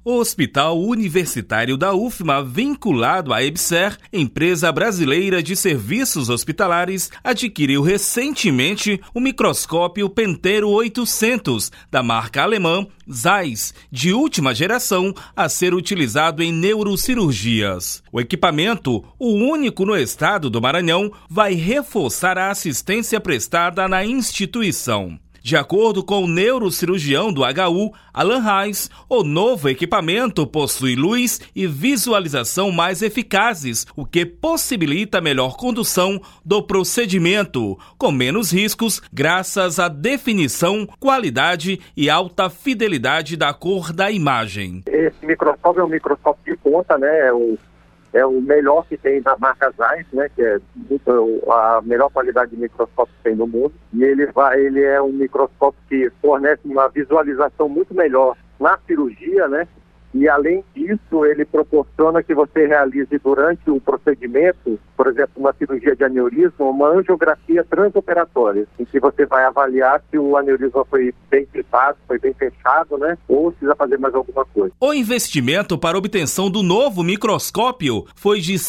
O Hospital Universitário da UFMA, vinculado à EBSER, empresa brasileira de serviços hospitalares, adquiriu recentemente o microscópio Pentero 800, da marca alemã Zeiss, de última geração, a ser utilizado em neurocirurgias. O equipamento, o único no estado do Maranhão, vai reforçar a assistência prestada na instituição. De acordo com o neurocirurgião do HU, Alan Reis, o novo equipamento possui luz e visualização mais eficazes, o que possibilita a melhor condução do procedimento, com menos riscos, graças à definição, qualidade e alta fidelidade da cor da imagem. Esse microscópio é um microscópio de ponta, né? É o melhor que tem da marca Zeiss, né, que é a melhor qualidade de microscópio que tem no mundo. E ele é um microscópio que fornece uma visualização muito melhor na cirurgia, né? E além disso, ele proporciona que você realize durante o procedimento, por exemplo, uma cirurgia de aneurisma, uma angiografia transoperatória, em que você vai avaliar se o aneurisma foi bem clipado, foi bem fechado, né? Ou precisa fazer mais alguma coisa. O investimento para a obtenção do novo microscópio foi de R$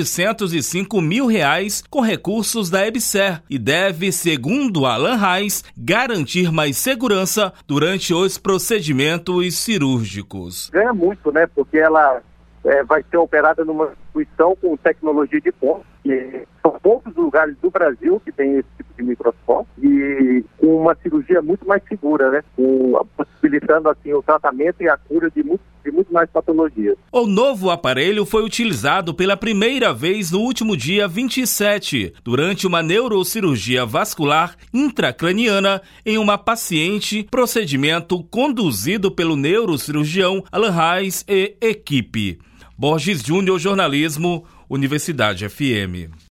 705 mil com recursos da EBSER e deve, segundo Alan Reis, garantir mais segurança durante os procedimentos cirúrgicos. Ganha muito, né? Porque ela vai ser operada numa instituição com tecnologia de ponta. São poucos lugares do Brasil que tem esse tipo de microscópio e com uma cirurgia muito mais segura, né? Possibilitando assim o tratamento e a cura de muito mais patologias. O novo aparelho foi utilizado pela primeira vez no último dia 27, durante uma neurocirurgia vascular intracraniana em uma paciente, procedimento conduzido pelo neurocirurgião Alan Reis e equipe. Borges Júnior, jornalismo, Universidade FM.